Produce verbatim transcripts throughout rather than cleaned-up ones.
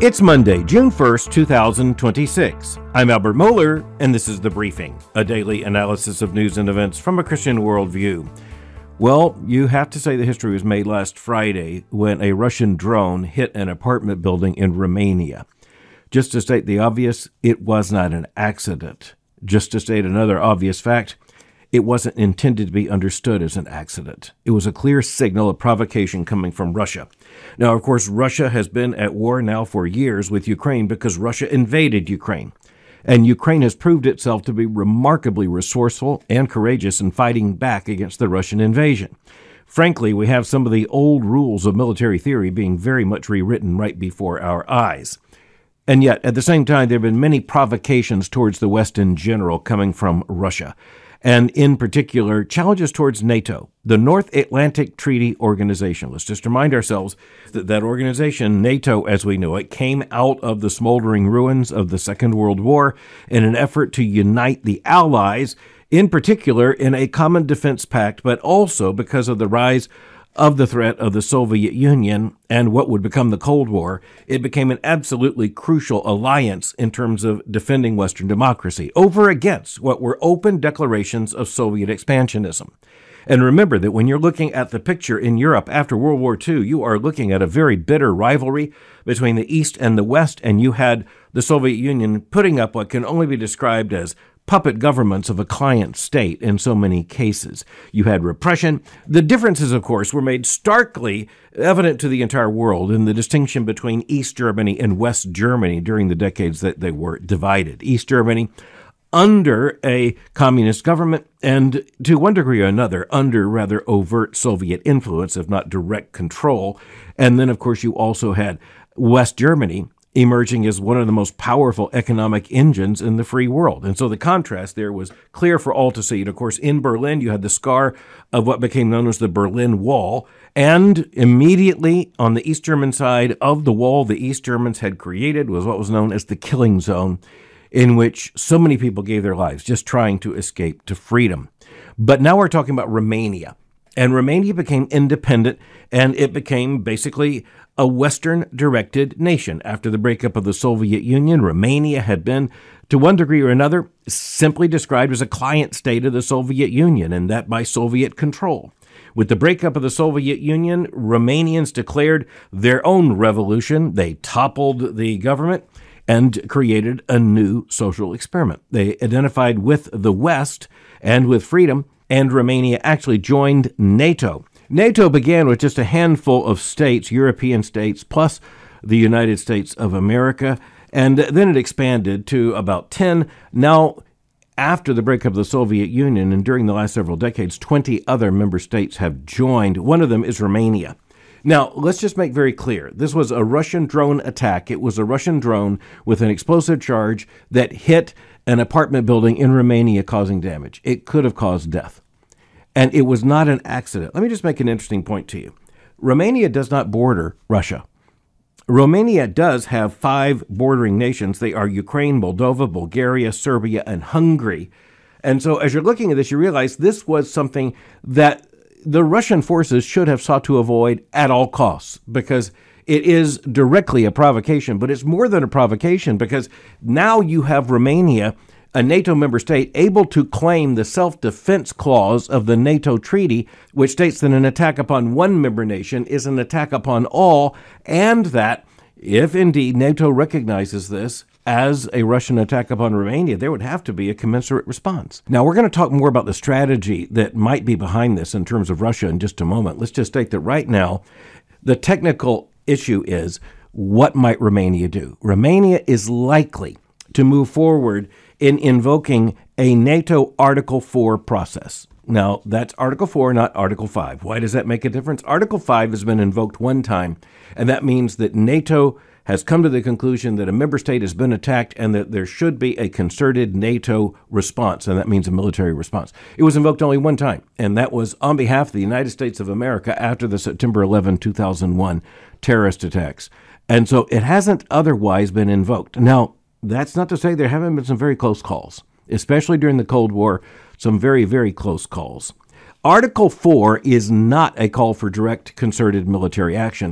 It's Monday, June first, two thousand twenty-six. I'm Albert Mohler, and this is The Briefing, a daily analysis of news and events from a Christian worldview. Well, you have to say the history was made last Friday when a Russian drone hit an apartment building in Romania. Just to state the obvious, it was not an accident. Just to state another obvious fact, it wasn't intended to be understood as an accident. It was a clear signal of provocation coming from Russia. Now, of course, Russia has been at war now for years with Ukraine because Russia invaded Ukraine. And Ukraine has proved itself to be remarkably resourceful and courageous in fighting back against the Russian invasion. Frankly, we have some of the old rules of military theory being very much rewritten right before our eyes. And yet, at the same time, there have been many provocations towards the West in general coming from Russia. And in particular, challenges towards NATO, the North Atlantic Treaty Organization. Let's just remind ourselves that that organization, NATO as we know it, came out of the smoldering ruins of the Second World War in an effort to unite the Allies, in particular in a common defense pact, but also because of the rise of the threat of the Soviet Union and what would become the Cold War. It became an absolutely crucial alliance in terms of defending Western democracy over against what were open declarations of Soviet expansionism. And remember that when you're looking at the picture in Europe after World War Two, you are looking at a very bitter rivalry between the East and the West, and you had the Soviet Union putting up what can only be described as puppet governments of a client state in so many cases. You had repression. The differences, of course, were made starkly evident to the entire world in the distinction between East Germany and West Germany during the decades that they were divided. East Germany under a communist government and, to one degree or another, under rather overt Soviet influence, if not direct control. And then, of course, you also had West Germany emerging as one of the most powerful economic engines in the free world. And so the contrast there was clear for all to see. And of course, in Berlin, you had the scar of what became known as the Berlin Wall. And immediately on the East German side of the wall, the East Germans had created was what was known as the killing zone, in which so many people gave their lives just trying to escape to freedom. But now we're talking about Romania. And Romania became independent, and it became basically a Western-directed nation. After the breakup of the Soviet Union, Romania had been, to one degree or another, simply described as a client state of the Soviet Union, and that by Soviet control. With the breakup of the Soviet Union, Romanians declared their own revolution. They toppled the government and created a new social experiment. They identified with the West and with freedom, and Romania actually joined NATO. NATO began with just a handful of states, European states, plus the United States of America, and then it expanded to about ten. Now, after the breakup of the Soviet Union and during the last several decades, twenty other member states have joined. One of them is Romania. Now, let's just make very clear, this was a Russian drone attack. It was a Russian drone with an explosive charge that hit an apartment building in Romania, causing damage. It could have caused death. And it was not an accident. Let me just make an interesting point to you. Romania does not border Russia. Romania does have five bordering nations. They are Ukraine, Moldova, Bulgaria, Serbia, and Hungary. And so as you're looking at this, you realize this was something that the Russian forces should have sought to avoid at all costs, because it is directly a provocation. But it's more than a provocation, because now you have Romania, a NATO member state, able to claim the self-defense clause of the NATO treaty, which states that an attack upon one member nation is an attack upon all, and that if indeed NATO recognizes this as a Russian attack upon Romania, there would have to be a commensurate response. Now, we're going to talk more about the strategy that might be behind this in terms of Russia in just a moment. Let's just state that right now, the technical issue is, what might Romania do? Romania is likely to move forward in invoking a NATO Article four process. Now, that's Article four, not Article five. Why does that make a difference? Article five has been invoked one time, and that means that NATO has come to the conclusion that a member state has been attacked and that there should be a concerted NATO response, and that means a military response. It was invoked only one time, and that was on behalf of the United States of America after the September eleventh, two thousand one terrorist attacks. And so it hasn't otherwise been invoked. Now, that's not to say there haven't been some very close calls, especially during the Cold War, some very, very close calls. Article four is not a call for direct concerted military action.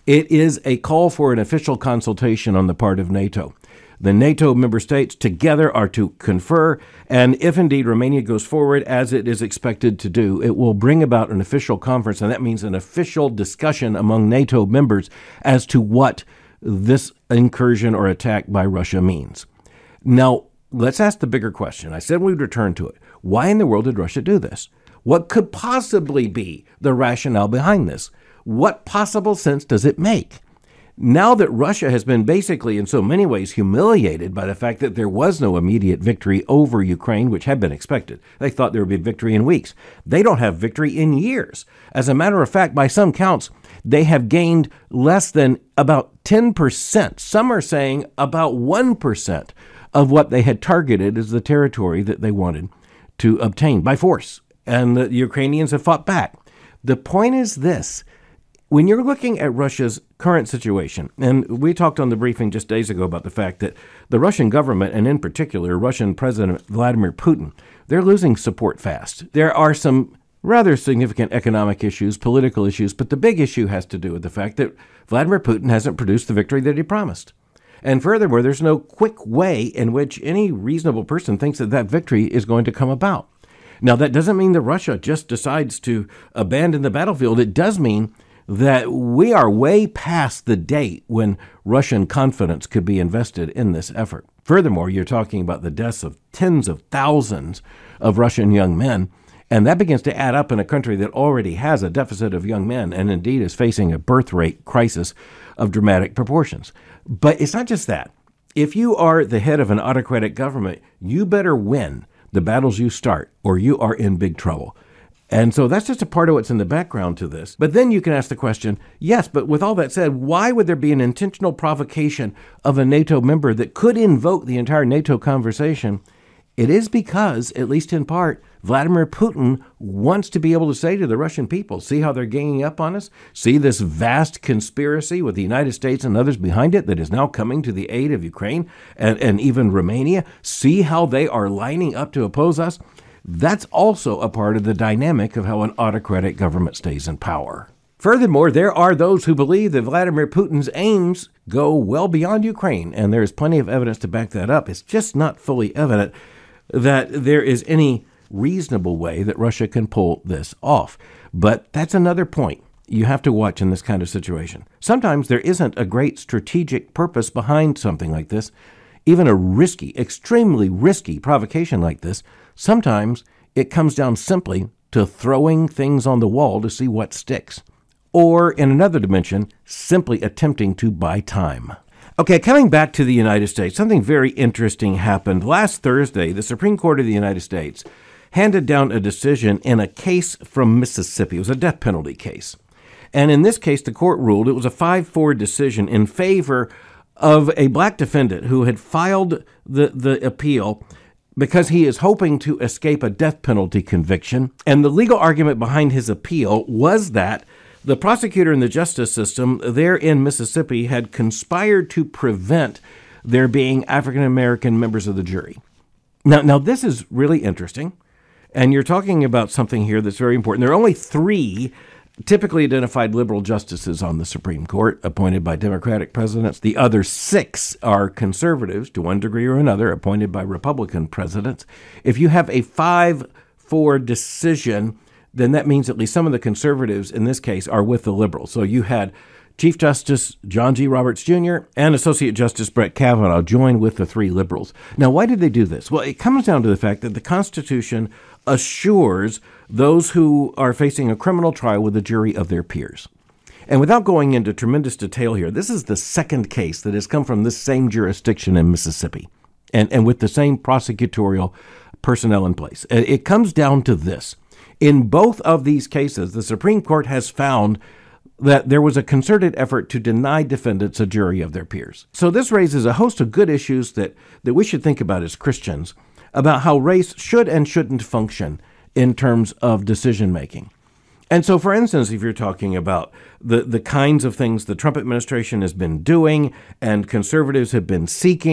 It is a call for an official consultation on the part of NATO. The NATO member states together are to confer, and if indeed Romania goes forward as it is expected to do, it will bring about an official conference, and that means an official discussion among NATO members as to what this incursion or attack by Russia means. Now, let's ask the bigger question. I said we'd return to it. Why in the world did Russia do this? What could possibly be the rationale behind this? What possible sense does it make? Now that Russia has been basically in so many ways humiliated by the fact that there was no immediate victory over Ukraine, which had been expected. They thought there would be victory in weeks. They don't have victory in years. As a matter of fact, by some counts, they have gained less than about ten percent. Some are saying about one percent of what they had targeted as the territory that they wanted to obtain by force. And the Ukrainians have fought back. The point is this. When you're looking at Russia's current situation, and we talked on the briefing just days ago about the fact that the Russian government, and in particular Russian President Vladimir Putin, they're losing support fast. There are some rather significant economic issues, political issues, but the big issue has to do with the fact that Vladimir Putin hasn't produced the victory that he promised. And furthermore, there's no quick way in which any reasonable person thinks that that victory is going to come about. Now, that doesn't mean that Russia just decides to abandon the battlefield. It does mean that we are way past the date when Russian confidence could be invested in this effort. Furthermore, you're talking about the deaths of tens of thousands of Russian young men, and that begins to add up in a country that already has a deficit of young men and indeed is facing a birth rate crisis of dramatic proportions. But it's not just that. If you are the head of an autocratic government, you better win the battles you start, or you are in big trouble. And so that's just a part of what's in the background to this. But then you can ask the question, yes, but with all that said, why would there be an intentional provocation of a NATO member that could invoke the entire NATO conversation? It is because, at least in part, Vladimir Putin wants to be able to say to the Russian people, see how they're ganging up on us? See this vast conspiracy with the United States and others behind it that is now coming to the aid of Ukraine and, and even Romania? See how they are lining up to oppose us? That's also a part of the dynamic of how an autocratic government stays in power. Furthermore, there are those who believe that Vladimir Putin's aims go well beyond Ukraine, and there's plenty of evidence to back that up. It's just not fully evident that there is any reasonable way that Russia can pull this off. But that's another point you have to watch in this kind of situation. Sometimes there isn't a great strategic purpose behind something like this. Even a risky, extremely risky provocation like this, sometimes it comes down simply to throwing things on the wall to see what sticks. Or, in another dimension, simply attempting to buy time. Okay, coming back to the United States, something very interesting happened. Last Thursday, the Supreme Court of the United States handed down a decision in a case from Mississippi. It was a death penalty case. And in this case, the court ruled it was a five four decision in favor of a black defendant who had filed the, the appeal because he is hoping to escape a death penalty conviction. And the legal argument behind his appeal was that the prosecutor and the justice system there in Mississippi had conspired to prevent there being African-American members of the jury. Now, now this is really interesting, and you're talking about something here that's very important. There are only three typically identified liberal justices on the Supreme Court appointed by Democratic presidents. The other six are conservatives, to one degree or another, appointed by Republican presidents. If you have a five four decision, then that means at least some of the conservatives in this case are with the liberals. So you had Chief Justice John G. Roberts Junior and Associate Justice Brett Kavanaugh join with the three liberals. Now, why did they do this? Well, it comes down to the fact that the Constitution assures those who are facing a criminal trial with a jury of their peers. And without going into tremendous detail here, this is the second case that has come from this same jurisdiction in Mississippi and, and with the same prosecutorial personnel in place. It comes down to this. In both of these cases, the Supreme Court has found that there was a concerted effort to deny defendants a jury of their peers. So this raises a host of good issues that, that we should think about as Christians about how race should and shouldn't function in terms of decision-making. And so, for instance, if you're talking about the, the kinds of things the Trump administration has been doing and conservatives have been seeking,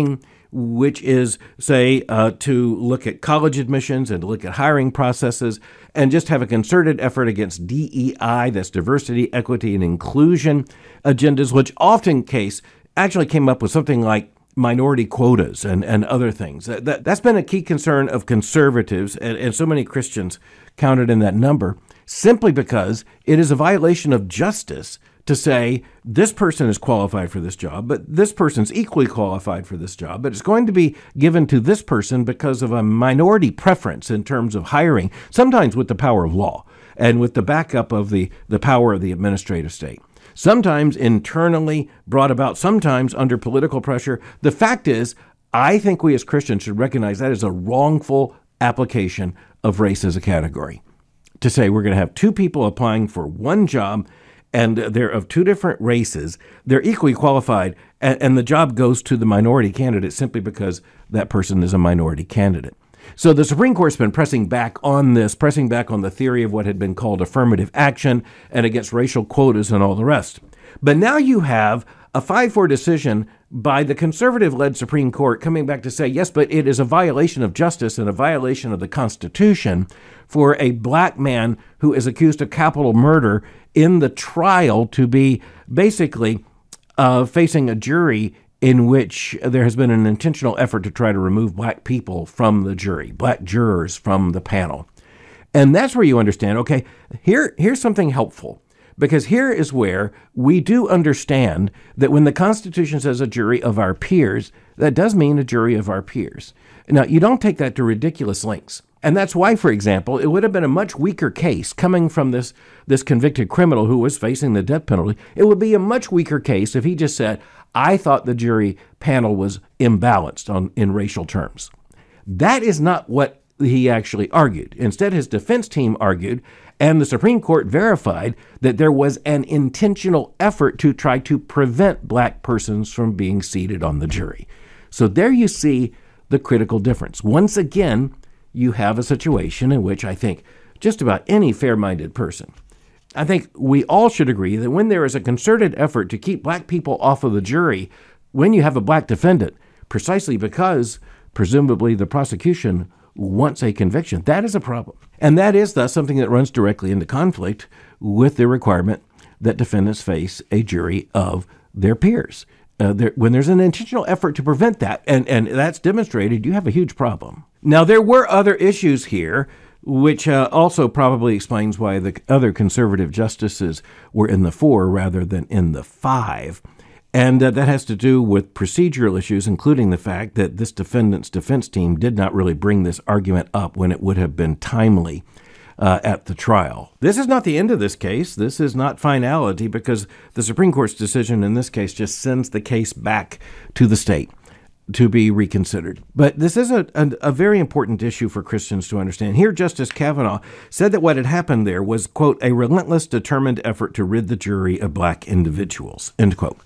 which is, say, uh, to look at college admissions and to look at hiring processes and just have a concerted effort against D E I, that's diversity, equity, and inclusion agendas, which often case actually came up with something like minority quotas and, and other things. That, that's been a key concern of conservatives, and, and so many Christians counted in that number, simply because it is a violation of justice to say this person is qualified for this job, but this person's equally qualified for this job, but it's going to be given to this person because of a minority preference in terms of hiring, sometimes with the power of law and with the backup of the, the power of the administrative state. Sometimes internally brought about, sometimes under political pressure. The fact is, I think we as Christians should recognize that is a wrongful application of race as a category. To say we're going to have two people applying for one job and they're of two different races, they're equally qualified, and, and the job goes to the minority candidate simply because that person is a minority candidate. So the Supreme Court's been pressing back on this, pressing back on the theory of what had been called affirmative action and against racial quotas and all the rest. But now you have a five four decision by the conservative-led Supreme Court coming back to say, yes, but it is a violation of justice and a violation of the Constitution for a black man who is accused of capital murder in the trial to be basically uh, facing a jury in which there has been an intentional effort to try to remove black people from the jury, black jurors from the panel. And that's where you understand, okay, here here's something helpful. Because here is where we do understand that when the Constitution says a jury of our peers, that does mean a jury of our peers. Now, you don't take that to ridiculous lengths. And that's why, for example, it would have been a much weaker case coming from this, this convicted criminal who was facing the death penalty. It would be a much weaker case if he just said, I thought the jury panel was imbalanced on, in racial terms. That is not what he actually argued. Instead, his defense team argued, and the Supreme Court verified that there was an intentional effort to try to prevent black persons from being seated on the jury. So there you see the critical difference. Once again, you have a situation in which I think just about any fair-minded person, I think we all should agree that when there is a concerted effort to keep black people off of the jury, when you have a black defendant, precisely because presumably the prosecution wants a conviction, that is a problem. And that is thus something that runs directly into conflict with the requirement that defendants face a jury of their peers. Uh, there, when there's an intentional effort to prevent that, and, and that's demonstrated, you have a huge problem. Now, there were other issues here, which uh, also probably explains why the other conservative justices were in the four rather than in the five. And uh, that has to do with procedural issues, including the fact that this defendant's defense team did not really bring this argument up when it would have been timely uh, at the trial. This is not the end of this case. This is not finality, because the Supreme Court's decision in this case just sends the case back to the state to be reconsidered. But this is a, a, a very important issue for Christians to understand. Here, Justice Kavanaugh said that what had happened there was, quote, a relentless, determined effort to rid the jury of black individuals, end quote.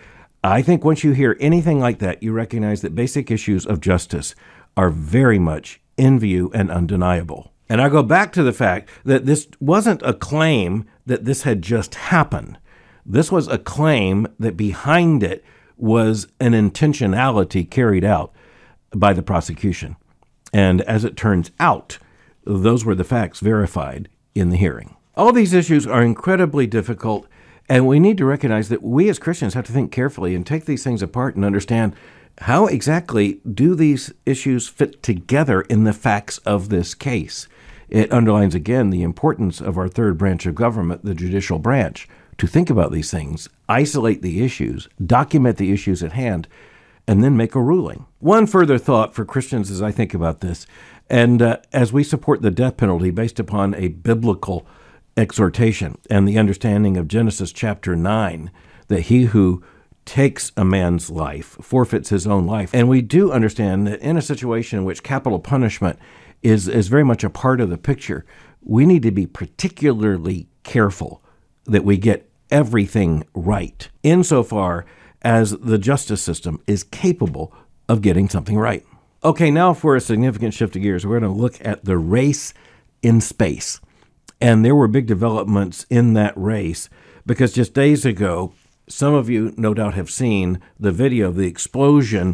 I think once you hear anything like that, you recognize that basic issues of justice are very much in view and undeniable. And I go back to the fact that this wasn't a claim that this had just happened. This was a claim that behind it was an intentionality carried out by the prosecution. And as it turns out, those were the facts verified in the hearing. All these issues are incredibly difficult, and we need to recognize that we as Christians have to think carefully and take these things apart and understand how exactly do these issues fit together in the facts of this case. It underlines again the importance of our third branch of government, the judicial branch, to think about these things, isolate the issues, document the issues at hand, and then make a ruling. One further thought for Christians as I think about this, and uh, as we support the death penalty based upon a biblical exhortation and the understanding of Genesis chapter nine, that he who takes a man's life forfeits his own life. And we do understand that in a situation in which capital punishment is, is very much a part of the picture, we need to be particularly careful that we get everything right, insofar as the justice system is capable of getting something right. Okay, now for a significant shift of gears, we're going to look at the race in space. And there were big developments in that race, because just days ago, some of you no doubt have seen the video of the explosion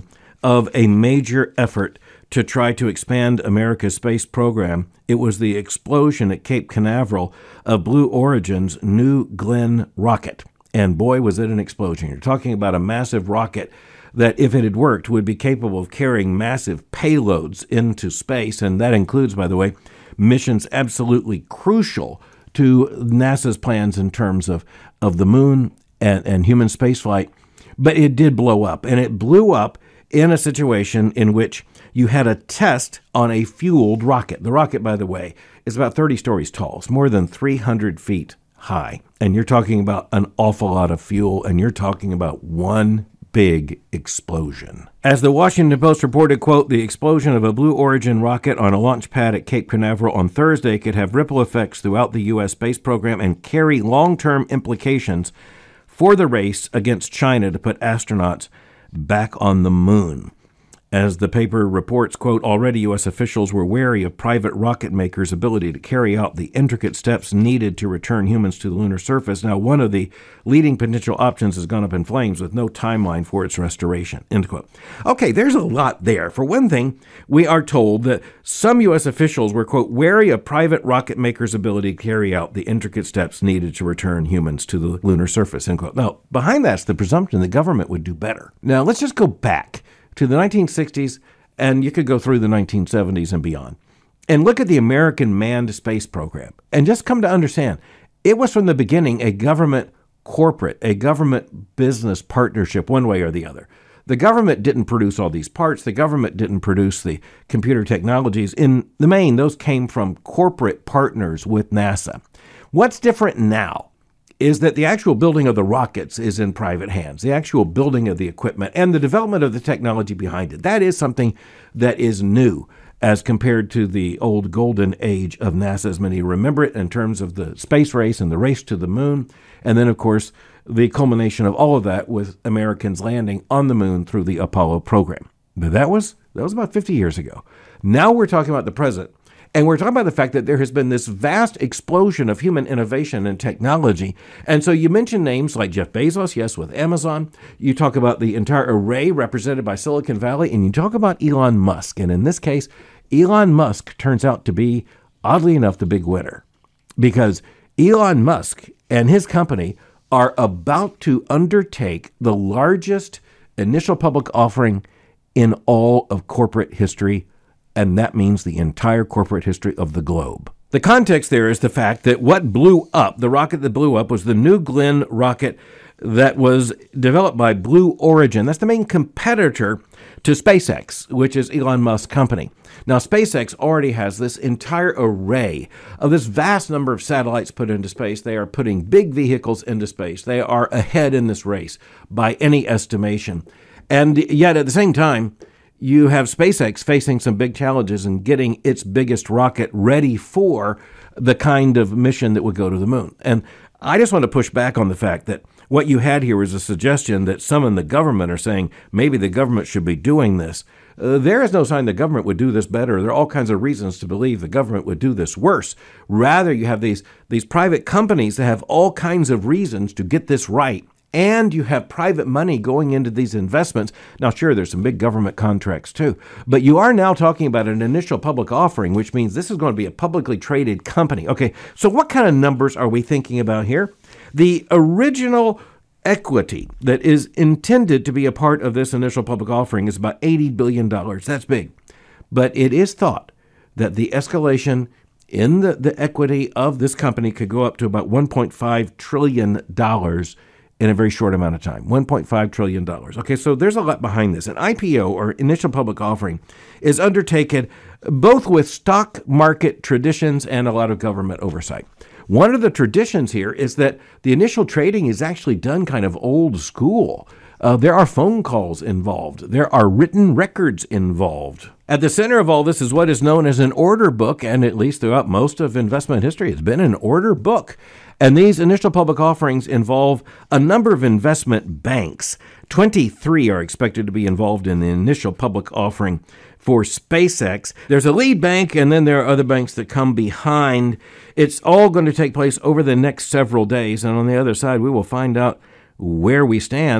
of a major effort to try to expand America's space program. It was the explosion at Cape Canaveral of Blue Origin's New Glenn rocket. And boy, was it an explosion. You're talking about a massive rocket that, if it had worked, would be capable of carrying massive payloads into space. And that includes, by the way, missions absolutely crucial to NASA's plans in terms of, of the moon and, and human spaceflight. But it did blow up, and it blew up in a situation in which you had a test on a fueled rocket. The rocket, by the way, is about thirty stories tall. It's more than three hundred feet high. And you're talking about an awful lot of fuel, and you're talking about one big explosion. As the Washington Post reported, quote, the explosion of a Blue Origin rocket on a launch pad at Cape Canaveral on Thursday could have ripple effects throughout the U S space program and carry long-term implications for the race against China to put astronauts back on the moon. As the paper reports, quote, already U S officials were wary of private rocket makers' ability to carry out the intricate steps needed to return humans to the lunar surface. Now, one of the leading potential options has gone up in flames with no timeline for its restoration, end quote. Okay, there's a lot there. For one thing, we are told that some U S officials were, quote, wary of private rocket makers' ability to carry out the intricate steps needed to return humans to the lunar surface, end quote. Now, behind that's the presumption the government would do better. Now, let's just go back to the nineteen sixties, and you could go through the nineteen seventies and beyond, and look at the American manned space program, and just come to understand, it was from the beginning a government corporate, a government business partnership one way or the other. The government didn't produce all these parts. The government didn't produce the computer technologies. In the main, those came from corporate partners with NASA. What's different now is that the actual building of the rockets is in private hands, the actual building of the equipment and the development of the technology behind it. That is something that is new as compared to the old golden age of NASA, as many remember it, in terms of the space race and the race to the moon. And then, of course, the culmination of all of that with Americans landing on the moon through the Apollo program. But that was, that was about fifty years ago. Now we're talking about the present. And we're talking about the fact that there has been this vast explosion of human innovation and technology. And so you mention names like Jeff Bezos, yes, with Amazon. You talk about the entire array represented by Silicon Valley, and you talk about Elon Musk. And in this case, Elon Musk turns out to be, oddly enough, the big winner. Because Elon Musk and his company are about to undertake the largest initial public offering in all of corporate history, and that means the entire corporate history of the globe. The context there is the fact that what blew up, the rocket that blew up, was the New Glenn rocket that was developed by Blue Origin. That's the main competitor to SpaceX, which is Elon Musk's company. Now, SpaceX already has this entire array of this vast number of satellites put into space. They are putting big vehicles into space. They are ahead in this race by any estimation. And yet, at the same time, you have SpaceX facing some big challenges in getting its biggest rocket ready for the kind of mission that would go to the moon. And I just want to push back on the fact that what you had here was a suggestion that some in the government are saying maybe the government should be doing this. Uh, there is no sign the government would do this better. There are all kinds of reasons to believe the government would do this worse. Rather, you have these, these private companies that have all kinds of reasons to get this right. And you have private money going into these investments. Now, sure, there's some big government contracts too, but you are now talking about an initial public offering, which means this is going to be a publicly traded company. Okay, so what kind of numbers are we thinking about here? The original equity that is intended to be a part of this initial public offering is about eighty billion dollars. That's big. But it is thought that the escalation in the, the equity of this company could go up to about one point five trillion dollars in a very short amount of time, one point five trillion dollars. Okay, so there's a lot behind this. An I P O, or initial public offering, is undertaken both with stock market traditions and a lot of government oversight. One of the traditions here is that the initial trading is actually done kind of old school. Uh, there are phone calls involved. There are written records involved. At the center of all this is what is known as an order book, and at least throughout most of investment history, it's been an order book. And these initial public offerings involve a number of investment banks. twenty-three are expected to be involved in the initial public offering for SpaceX. There's a lead bank, and then there are other banks that come behind. It's all going to take place over the next several days, and on the other side, we will find out where we stand.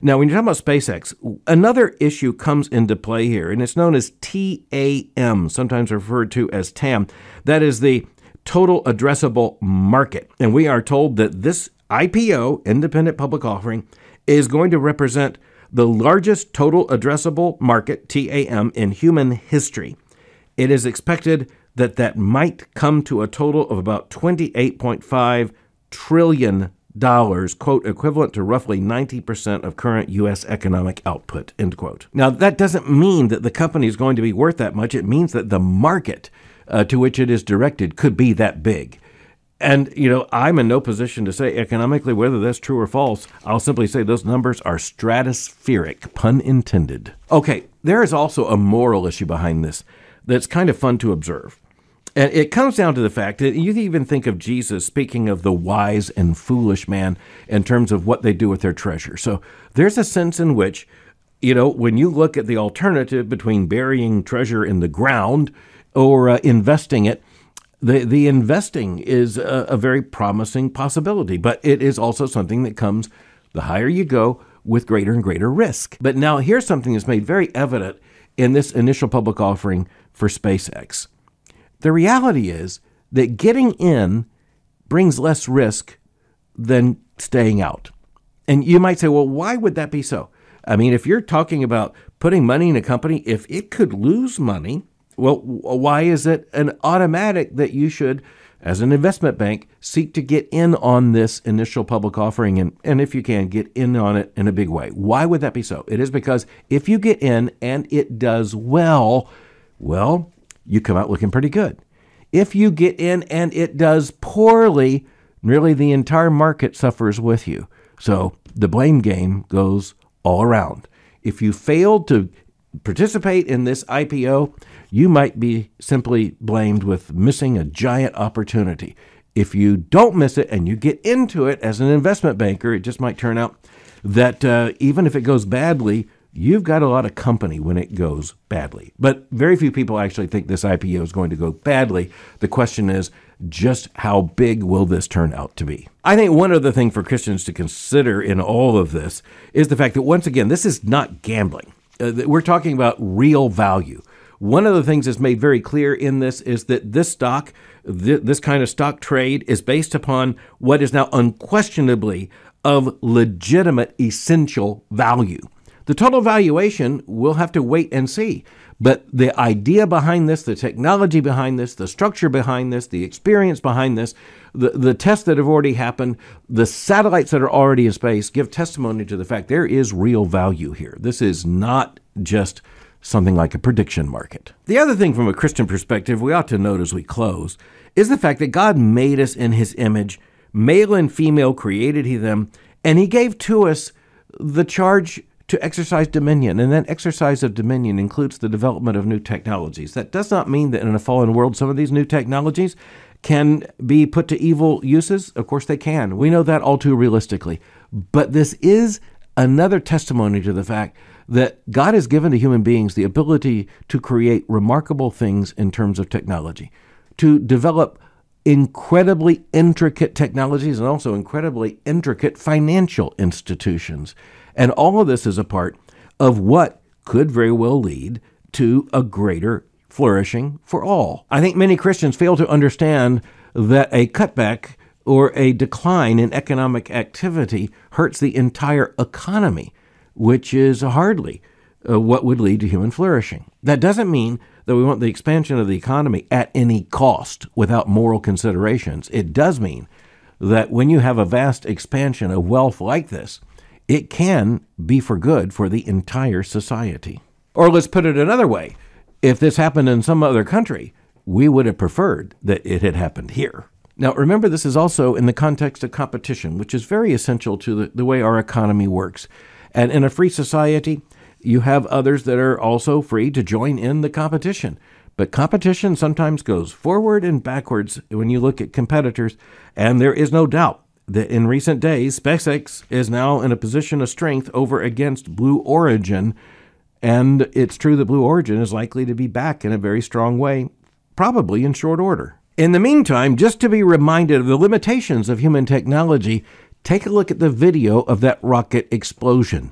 Now, when you're talking about SpaceX, another issue comes into play here, and it's known as T A M, sometimes referred to as T A M. That is the total addressable market. And we are told that this I P O, independent public offering, is going to represent the largest total addressable market, T A M, in human history. It is expected that that might come to a total of about twenty-eight point five trillion dollars, quote, equivalent to roughly ninety percent of current U S economic output, end quote. Now, that doesn't mean that the company is going to be worth that much. It means that the market uh, to which it is directed could be that big. And, you know, I'm in no position to say economically whether that's true or false. I'll simply say those numbers are stratospheric, pun intended. Okay, there is also a moral issue behind this that's kind of fun to observe. And it comes down to the fact that you even think of Jesus speaking of the wise and foolish man in terms of what they do with their treasure. So there's a sense in which, you know, when you look at the alternative between burying treasure in the ground or uh, investing it, the, the investing is a, a very promising possibility. But it is also something that comes, the higher you go, with greater and greater risk. But now here's something that's made very evident in this initial public offering for SpaceX. The reality is that getting in brings less risk than staying out. And you might say, well, why would that be so? I mean, if you're talking about putting money in a company, if it could lose money, well, why is it an automatic that you should, as an investment bank, seek to get in on this initial public offering and, and if you can, get in on it in a big way? Why would that be so? It is because if you get in and it does well, well, you come out looking pretty good. If you get in and it does poorly, really the entire market suffers with you. So the blame game goes all around. If you fail to participate in this I P O, you might be simply blamed with missing a giant opportunity. If you don't miss it and you get into it as an investment banker, it just might turn out that uh, even if it goes badly, you've got a lot of company when it goes badly. But very few people actually think this I P O is going to go badly. The question is, just how big will this turn out to be? I think one other thing for Christians to consider in all of this is the fact that, once again, this is not gambling. Uh, we're talking about real value. One of the things that's made very clear in this is that this stock, th- this kind of stock trade is based upon what is now unquestionably of legitimate, essential value. The total valuation, we'll have to wait and see. But the idea behind this, the technology behind this, the structure behind this, the experience behind this, the, the tests that have already happened, the satellites that are already in space give testimony to the fact there is real value here. This is not just something like a prediction market. The other thing from a Christian perspective we ought to note as we close is the fact that God made us in his image, male and female created he them, and he gave to us the charge to exercise dominion, and that exercise of dominion includes the development of new technologies. That does not mean that in a fallen world, some of these new technologies can be put to evil uses. Of course they can. We know that all too realistically. But this is another testimony to the fact that God has given to human beings the ability to create remarkable things in terms of technology, to develop incredibly intricate technologies and also incredibly intricate financial institutions. And all of this is a part of what could very well lead to a greater flourishing for all. I think many Christians fail to understand that a cutback or a decline in economic activity hurts the entire economy, which is hardly uh, what would lead to human flourishing. That doesn't mean that we want the expansion of the economy at any cost without moral considerations. It does mean that when you have a vast expansion of wealth like this, it can be for good for the entire society. Or let's put it another way. If this happened in some other country, we would have preferred that it had happened here. Now, remember, this is also in the context of competition, which is very essential to the, the way our economy works. And in a free society, you have others that are also free to join in the competition. But competition sometimes goes forward and backwards when you look at competitors, and there is no doubt that in recent days, SpaceX is now in a position of strength over against Blue Origin, and it's true that Blue Origin is likely to be back in a very strong way, probably in short order. In the meantime, just to be reminded of the limitations of human technology, take a look at the video of that rocket explosion.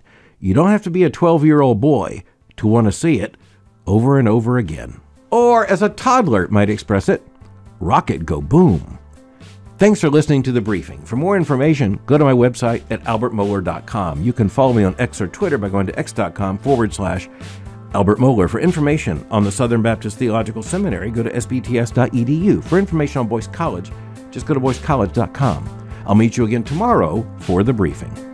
You don't have to be a twelve-year-old boy to want to see it over and over again. Or, as a toddler might express it, rocket go boom. Thanks for listening to The Briefing. For more information, go to my website at albert mohler dot com. You can follow me on X or Twitter by going to x.com forward slash Albert Mohler. For information on the Southern Baptist Theological Seminary, go to s b t s dot e d u. For information on Boyce College, just go to boyce college dot com. I'll meet you again tomorrow for The Briefing.